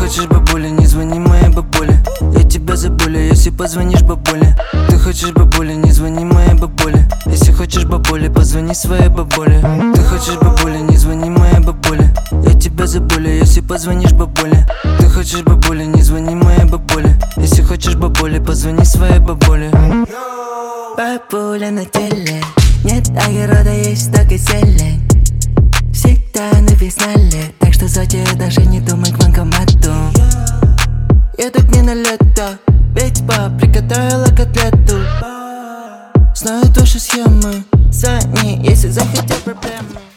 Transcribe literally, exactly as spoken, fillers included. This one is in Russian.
хочешь бабуля, не звони моей бабуле. Я тебя забуля, если позвонишь бабуле. Ты хочешь бабуля, не звони моей бабуле. Если хочешь бабуля, позвони своей бабуле. Ты хочешь бабуля, не звони моей бабуле. Я тебя забуля, если позвонишь бабуле. Ты хочешь бабуля, не звони моей бабуле. Если хочешь бабуля, позвони своей бабуле. Бабуля на теле, нет огорода, есть только зелень. Всегда на веснале, так что зайти даже не думай к банкомату. Я тут не на лето, ведь пап приготовила котлету. Знаю ваши схемы, звони, если захотел проблемы.